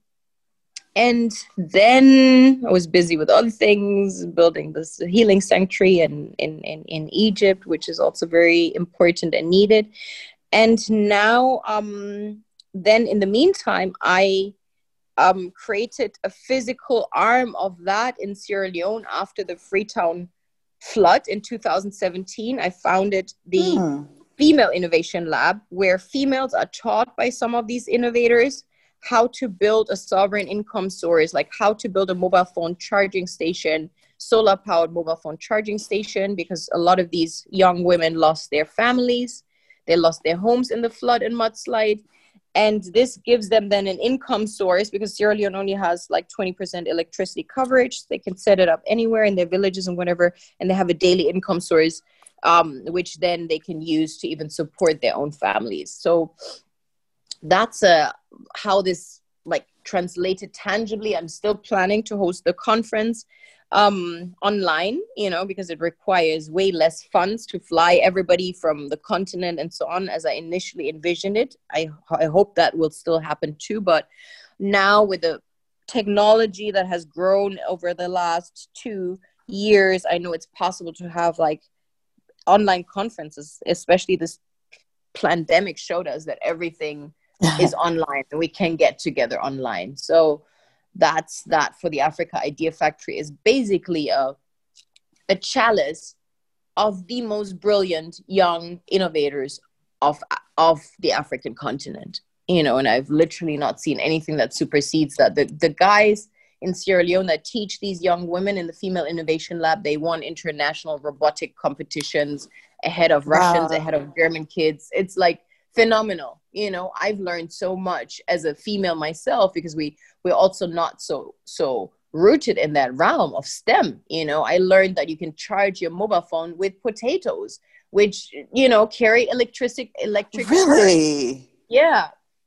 and then I was busy with other things, building this healing sanctuary in, in, in, in Egypt, which is also very important and needed. And now, um, then in the meantime, I Um, created a physical arm of that in Sierra Leone after the Freetown flood in two thousand seventeen. I founded the hmm. Female Innovation Lab, where females are taught by some of these innovators how to build a sovereign income source, like how to build a mobile phone charging station, solar-powered mobile phone charging station, because a lot of these young women lost their families. They lost their homes in the flood and mudslide. And this gives them then an income source, because Sierra Leone only has like twenty percent electricity coverage. They can set it up anywhere in their villages and whatever, and they have a daily income source, um, which then they can use to even support their own families. So that's uh, how this like translated tangibly. I'm still planning to host the conference um, online, you know, because it requires way less funds to fly everybody from the continent and so on as I initially envisioned it. I, I hope that will still happen too. But now with the technology that has grown over the last two years, I know it's possible to have like online conferences, especially this pandemic showed us that everything is online and we can get together online. So that's that for the Africa Idea Factory, is basically a, a chalice of the most brilliant young innovators of, of the African continent. You know, and I've literally not seen anything that supersedes that. The, the guys in Sierra Leone that teach these young women in the Female Innovation Lab, they won international robotic competitions ahead of Russians, wow. ahead of German kids. It's like phenomenal. You know, I've learned so much as a female myself, because we we're also not so so rooted in that realm of STEM. You know, I learned that you can charge your mobile phone with potatoes, which, you know, carry electric electric current. Really? Yeah.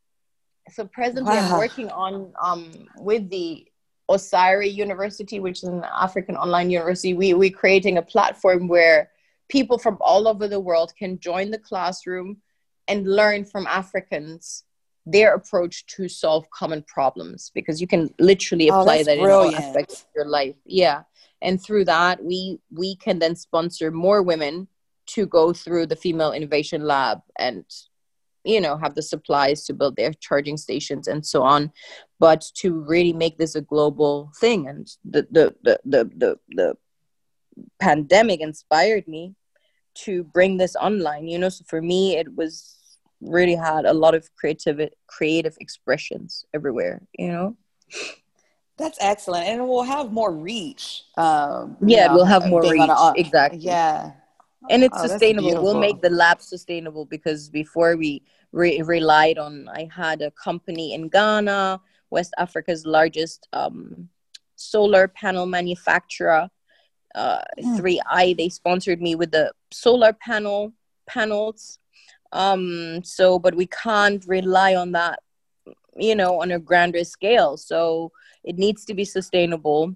So presently I'm Wow. working on um with the Osiri University, which is an African online university. We we're creating a platform where people from all over the world can join the classroom and learn from Africans their approach to solve common problems, because you can literally Oh, apply that's that in all aspects brilliant. of your life. Yeah. And through that, we we can then sponsor more women to go through the Female Innovation Lab and, you know, have the supplies to build their charging stations and so on, but to really make this a global thing. And the the the the the, the pandemic inspired me to bring this online, you know. So for me, it was really had a lot of creative creative expressions everywhere, you know. That's excellent. And it will have more reach, um, you Yeah, it will know, have more being on reach, a, exactly. yeah. And it's Oh, that's sustainable. We'll make beautiful. the lab sustainable, because before we re- relied on, I had a company in Ghana, West Africa's largest um, solar panel manufacturer, uh, Mm. three I. They sponsored me with the solar panel panels. Um, so, but we can't rely on that, you know, on a grander scale. So it needs to be sustainable.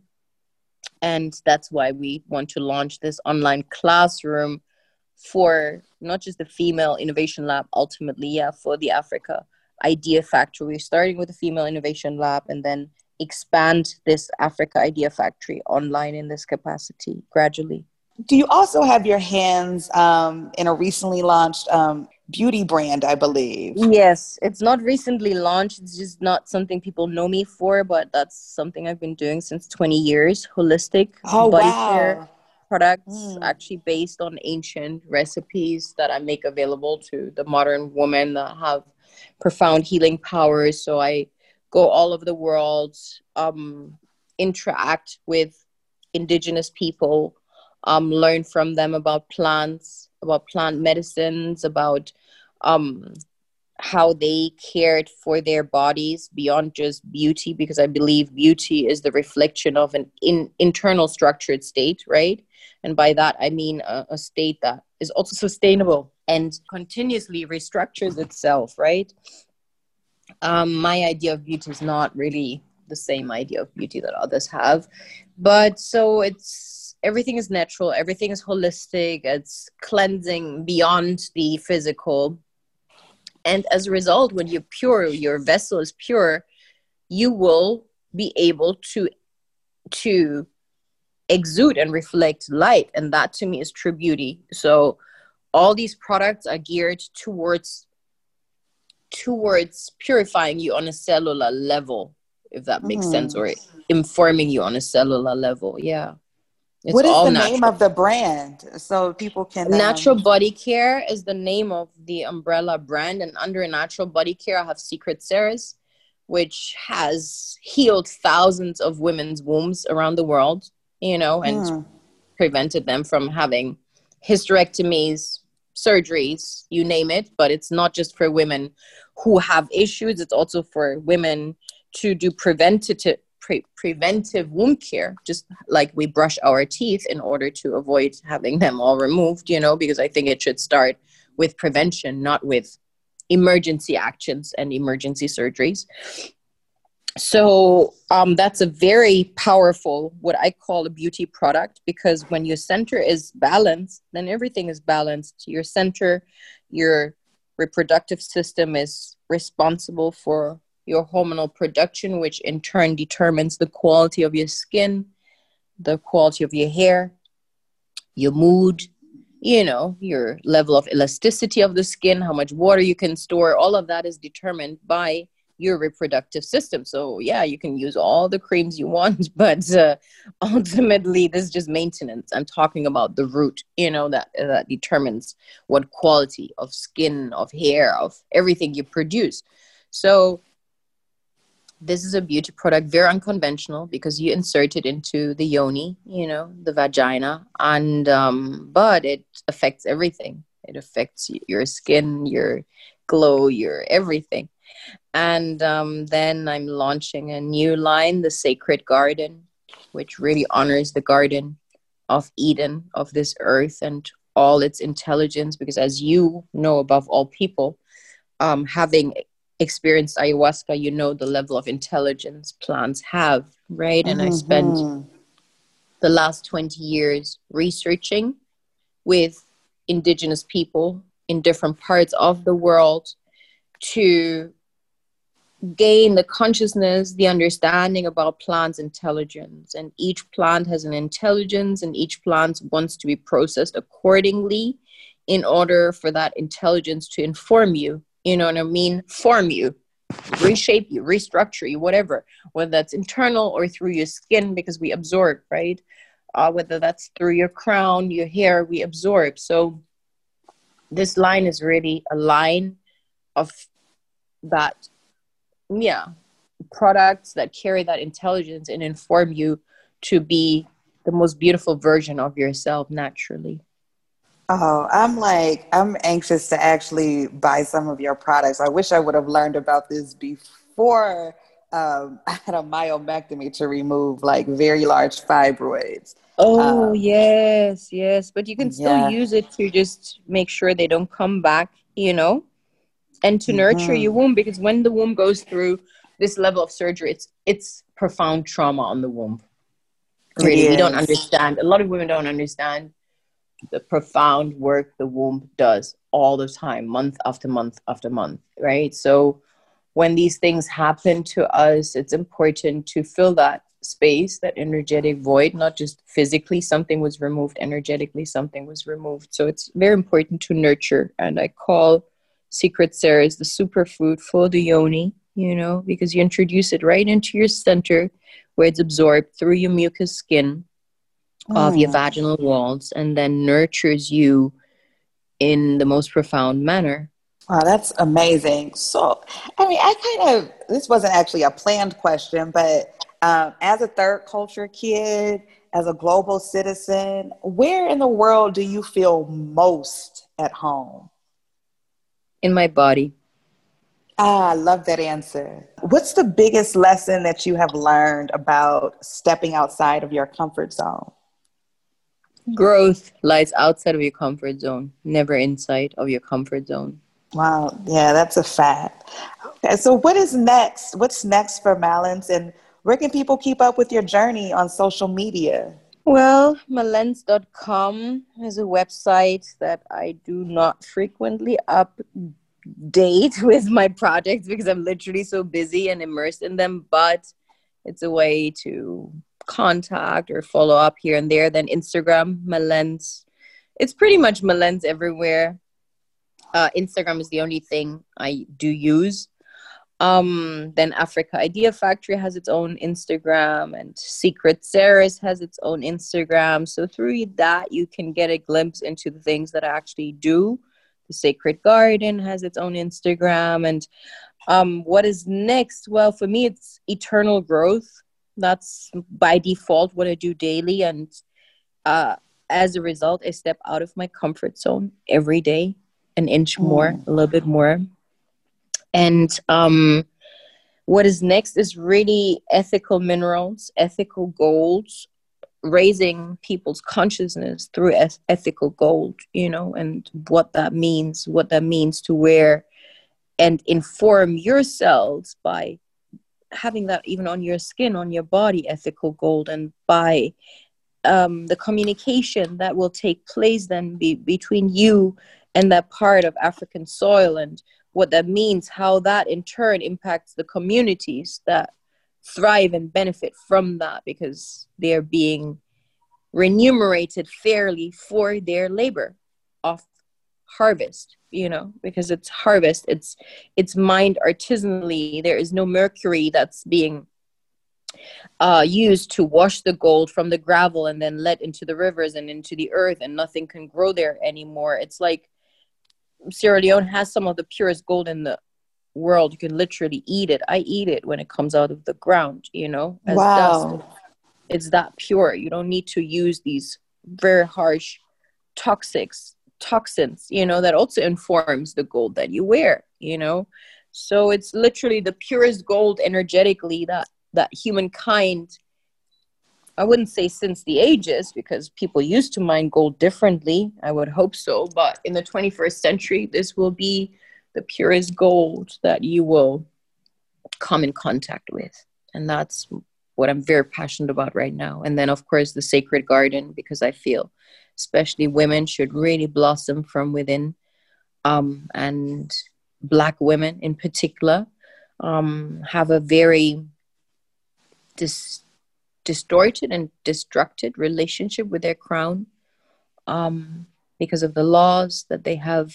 And that's why we want to launch this online classroom for not just the Female Innovation Lab, ultimately, yeah, for the Africa Idea Factory. We're starting with the Female Innovation Lab and then expand this Africa Idea Factory online in this capacity gradually. Do you also have your hands um, in a recently launched um, beauty brand, I believe? Yes, it's not recently launched. It's just not something people know me for, but that's something I've been doing since twenty years. Holistic Oh, body care wow. products, Mm. actually based on ancient recipes that I make available to the modern woman that have profound healing powers. So I go all over the world, um, interact with indigenous people, um, learn from them about plants, about plant medicines, about um, how they cared for their bodies beyond just beauty, because I believe beauty is the reflection of an in, internal structured state, right? And by that, I mean a, a state that is also sustainable and continuously restructures itself, right? Um, my idea of beauty is not really the same idea of beauty that others have. But so it's everything is natural, everything is holistic, it's cleansing beyond the physical. And as a result, when you're pure, your vessel is pure, you will be able to to exude and reflect light. And that to me is true beauty. So all these products are geared towards towards purifying you on a cellular level, if that makes sense, Mm. or informing you on a cellular level. Yeah. It's What is all the name natural. of the brand so people can? Natural Um... Body Care is the name of the umbrella brand, and under Natural Body Care, I have Secret Ceres, which has healed thousands of women's wombs around the world, you know, and Mm. prevented them from having hysterectomies, surgeries, you name it. But it's not just for women who have issues; it's also for women to do preventative Pre- preventive wound care, just like we brush our teeth in order to avoid having them all removed, you know, because I think it should start with prevention, not with emergency actions and emergency surgeries. So um, that's a very powerful, what I call a beauty product, because when your center is balanced, then everything is balanced. Your center, your reproductive system is responsible for your hormonal production, which in turn determines the quality of your skin, the quality of your hair, your mood, you know, your level of elasticity of the skin, how much water you can store. All of that is determined by your reproductive system. So yeah, you can use all the creams you want, but uh, ultimately this is just maintenance. I'm talking about the root, you know, that that determines what quality of skin, of hair, of everything you produce. So this is a beauty product, very unconventional, because you insert it into the yoni, you know, the vagina, and um, but it affects everything. It affects your skin, your glow, your everything. And um, then I'm launching a new line, the Sacred Garden, which really honors the Garden of Eden, of this earth and all its intelligence. Because as you know, above all people, um, having experienced ayahuasca, you know the level of intelligence plants have, right? And I spent Mm-hmm. the last twenty years researching with indigenous people in different parts of the world to gain the consciousness, the understanding about plants' intelligence. And each plant has an intelligence, and each plant wants to be processed accordingly in order for that intelligence to inform you, you know what I mean? Form you, reshape you, restructure you, whatever, whether that's internal or through your skin, because we absorb, right? Uh, whether that's through your crown, your hair, we absorb. So this line is really a line of that, yeah, products that carry that intelligence and inform you to be the most beautiful version of yourself naturally. Oh, I'm like, I'm anxious to actually buy some of your products. I wish I would have learned about this before um, I had a myomectomy to remove like very large fibroids. Oh, Um, yes, yes. But you can still yeah. use it to just make sure they don't come back, you know, and to nurture your Mm-hmm. womb. Because when the womb goes through this level of surgery, it's it's profound trauma on the womb. It Really, we don't is. understand. A lot of women don't understand the profound work the womb does all the time, month after month after month, right? So when these things happen to us, it's important to fill that space, that energetic void, not just physically something was removed, energetically something was removed. So it's very important to nurture. And I call Secret Ceres the superfood for the yoni, you know, because you introduce it right into your center where it's absorbed through your mucous skin of your Mm. vaginal walls and then nurtures you in the most profound manner. Wow, that's amazing. So, I mean, I kind of, this wasn't actually a planned question, but um, as a third culture kid, as a global citizen, where in the world do you feel most at home? In my body. Ah, I love that answer. What's the biggest lesson that you have learned about stepping outside of your comfort zone? Growth lies outside of your comfort zone, never inside of your comfort zone. Wow, yeah, that's a fact. Okay, so what is next? What's next for Malins, and where can people keep up with your journey on social media? Well, malens dot com is a website that I do not frequently update with my projects because I'm literally so busy and immersed in them, but it's a way to contact or follow up here and there. Then Instagram, Malens. It's pretty much Malens everywhere. Uh, Instagram is the only thing I do use. Um, then Africa Idea Factory has its own Instagram, and Secret Ceres has its own Instagram. So through that, you can get a glimpse into the things that I actually do. The Sacred Garden has its own Instagram. And um, what is next? Well, for me, it's eternal growth. That's by default what I do daily. And uh, as a result, I step out of my comfort zone every day, an inch more, Mm. a little bit more. And um, what is next is really ethical minerals, ethical golds, raising people's consciousness through eth- ethical gold, you know, and what that means, what that means to wear and inform yourselves by having that even on your skin, on your body, ethical gold, and by um, the communication that will take place then be, between you and that part of African soil, and what that means, how that in turn impacts the communities that thrive and benefit from that because they're being remunerated fairly for their labor of harvest, you know, because it's harvest, it's it's mined artisanally. There is no mercury that's being uh, used to wash the gold from the gravel and then let into the rivers and into the earth, and nothing can grow there anymore. It's like Sierra Leone has some of the purest gold in the world. You can literally eat it. I eat it when it comes out of the ground, you know, as dust. Wow. It's that pure. You don't need to use these very harsh toxics toxins, you know, that also informs the gold that you wear, you know. So it's literally the purest gold energetically that that humankind, I wouldn't say since the ages, because people used to mine gold differently, I would hope so, but in the twenty-first century, this will be the purest gold that you will come in contact with. And that's what I'm very passionate about right now. And then, of course, the sacred garden, because I feel especially women should really blossom from within, um, and Black women in particular um, have a very dis- distorted and destructed relationship with their crown, um, because of the laws that they have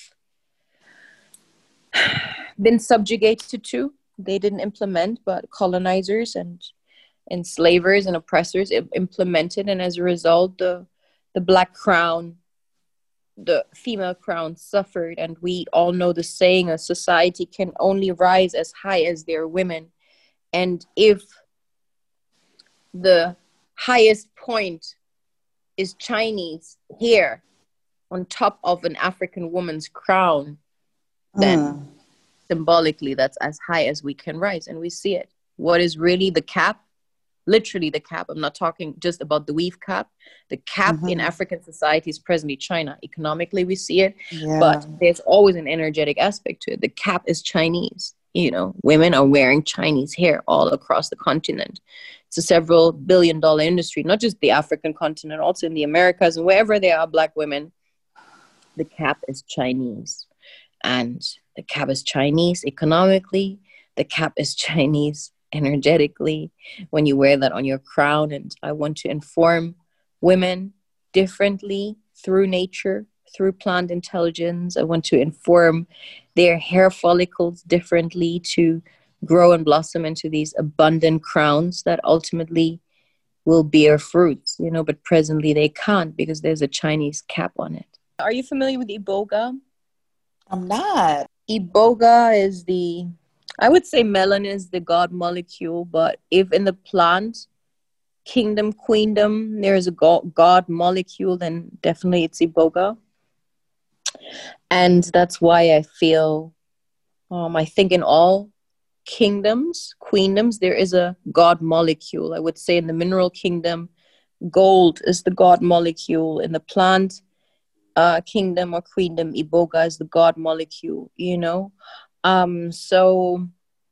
been subjugated to. They didn't implement, but colonizers and enslavers and oppressors implemented, and as a result, the the Black crown, the female crown, suffered. And we all know the saying: a society can only rise as high as their women. And if the highest point is Chinese hair on top of an African woman's crown, then mm. symbolically that's as high as we can rise. And we see it. What is really the cap? Literally the cap. I'm not talking just about the weave cap. The cap mm-hmm. in African society is presently China. Economically, we see it, yeah. but there's always an energetic aspect to it. The cap is Chinese. You know, women are wearing Chinese hair all across the continent. It's a several billion dollar industry, not just the African continent, also in the Americas and wherever there are Black women. The cap is Chinese. And the cap is Chinese economically. The cap is Chinese energetically when you wear that on your crown. And I want to inform women differently through nature, through plant intelligence. I want to inform their hair follicles differently to grow and blossom into these abundant crowns that ultimately will bear fruits, you know, but presently they can't because there's a Chinese cap on it. Are you familiar with Iboga? I'm not. Iboga is the, I would say melanin is the God molecule, but if in the plant kingdom, queendom, there is a God, God molecule, then definitely it's Iboga. And that's why I feel, um, I think in all kingdoms, queendoms, there is a God molecule. I would say in the mineral kingdom, gold is the God molecule. In the plant uh, kingdom or queendom, Iboga is the God molecule, you know. Um, so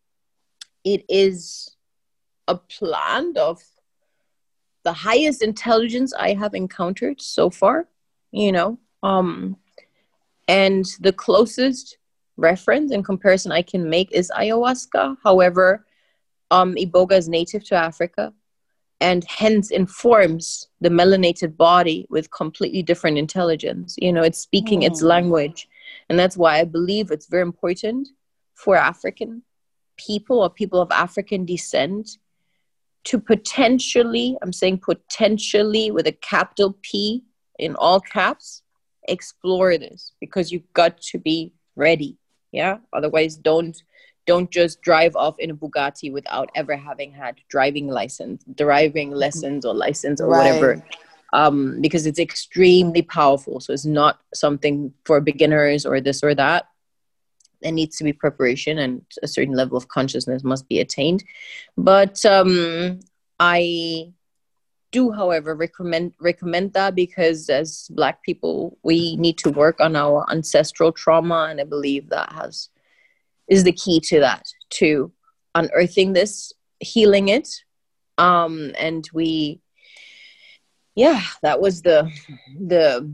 it is a plant of the highest intelligence I have encountered so far, you know. Um, and the closest reference and comparison I can make is ayahuasca. However, um, Iboga is native to Africa and hence informs the melanated body with completely different intelligence. You know, it's speaking mm. its language. And that's why I believe it's very important for African people or people of African descent to potentially, I'm saying potentially with a capital P in all caps, explore this, because you've got to be ready. Yeah. Otherwise, don't don't just drive off in a Bugatti without ever having had driving license, driving lessons or license or right. whatever, um, because it's extremely powerful. So it's not something for beginners or this or that. There needs to be preparation and a certain level of consciousness must be attained. But um, I do, however, recommend recommend that because as Black people, we need to work on our ancestral trauma. And I believe that has is the key to that, to unearthing this, healing it. Um, and we, yeah, that was the, the,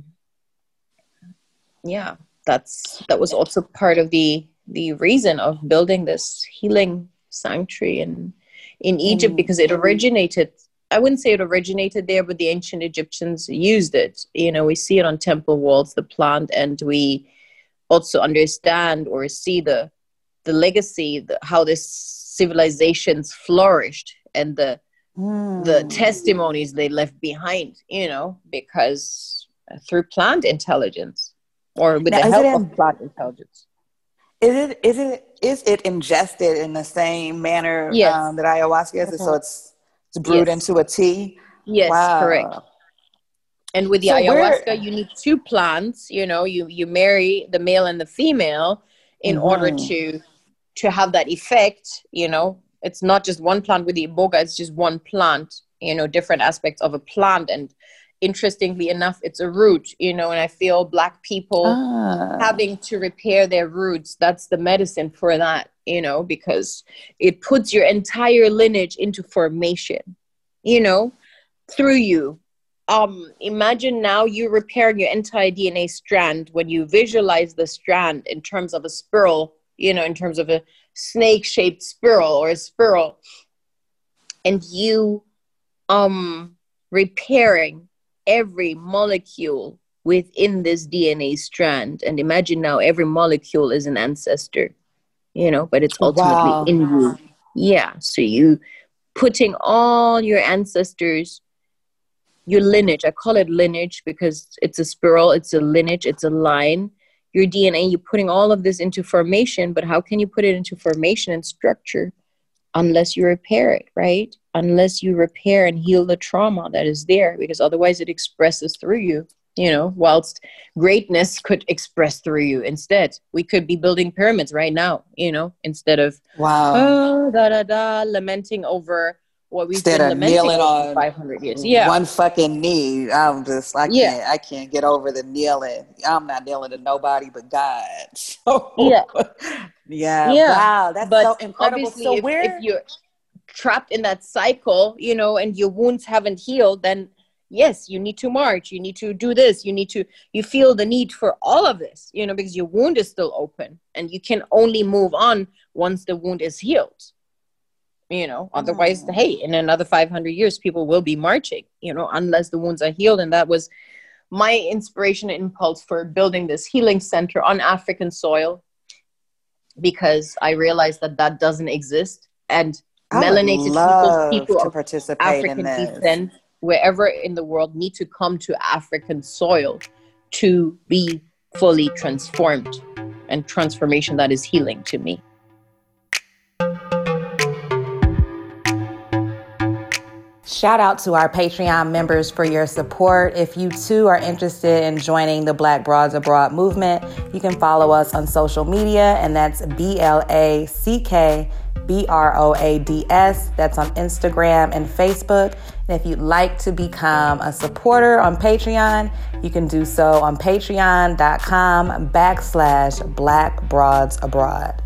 yeah, that's, that was also part of the, the reason of building this healing sanctuary in, in Egypt, mm. because it originated, I wouldn't say it originated there, but the ancient Egyptians used it. You know, we see it on temple walls, the plant, and we also understand or see the, the legacy, the, how this civilizations flourished and the mm. the testimonies they left behind, you know, because uh, through plant intelligence or with now, the help in, of plant intelligence. Is it is it is it ingested in the same manner yes. um, that ayahuasca is? Mm-hmm. So it's it's brewed yes. into a tea? Yes, wow. correct. And with the So ayahuasca, where- you need two plants. You know, you you marry the male and the female in Mm-hmm. order to to have that effect. You know, it's not just one plant with the iboga; it's just one plant. You know, different aspects of a plant. And interestingly enough, it's a root. You know, and I feel Black people Ah. having to repair their roots. That's the medicine for that. You know, because it puts your entire lineage into formation. You know, through you. Um, imagine now you repairing your entire D N A strand when you visualize the strand in terms of a spiral, you know, in terms of a snake-shaped spiral or a spiral, and you um repairing every molecule within this D N A strand. And imagine now every molecule is an ancestor, you know, but it's ultimately Wow. in you. Yeah. So you putting all your ancestors, your lineage, I call it lineage because it's a spiral, it's a lineage, it's a line. Your D N A, you're putting all of this into formation, but how can you put it into formation and structure unless you repair it, right? Unless you repair and heal the trauma that is there, because otherwise it expresses through you, you know, whilst greatness could express through you instead. We could be building pyramids right now, you know, instead of, Wow. oh, da, da, da, lamenting over what we've Instead been of lamenting kneeling over on five hundred years. Yeah. one fucking knee, I'm just, I Yeah. can't, I can't get over the kneeling. I'm not kneeling to nobody but God. So, Yeah. yeah. Yeah. Wow. That's But so incredible. obviously, So if, where, if you're trapped in that cycle, you know, and your wounds haven't healed, then yes, you need to march. You need to do this. You need to, you feel the need for all of this, you know, because your wound is still open and you can only move on once the wound is healed. You know, otherwise, Mm. hey, in another five hundred years, people will be marching, you know, unless the wounds are healed. And that was my inspiration and impulse for building this healing center on African soil, because I realized that that doesn't exist. And I would melanated people, love people to of participate in African this. descent, wherever in the world, need to come to African soil to be fully transformed, and transformation that is healing to me. Shout out to our Patreon members for your support. If you too are interested in joining the Black Broads Abroad movement, you can follow us on social media, and that's B L A C K B R O A D S. That's on Instagram and Facebook. And if you'd like to become a supporter on Patreon, you can do so on patreon.com backslash Black Broads Abroad.